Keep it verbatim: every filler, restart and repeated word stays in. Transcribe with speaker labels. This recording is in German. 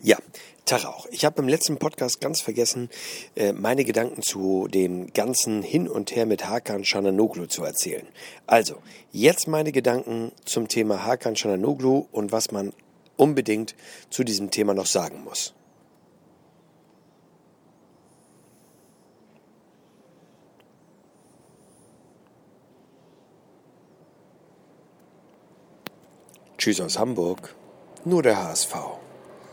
Speaker 1: Ja, Tag auch. Ich habe im letzten Podcast ganz vergessen, äh, meine Gedanken zu dem ganzen Hin und Her mit Hakan Çalhanoğlu zu erzählen. Also, jetzt meine Gedanken zum Thema Hakan Çalhanoğlu und was man unbedingt zu diesem Thema noch sagen muss. Tschüss aus Hamburg, nur der H S V.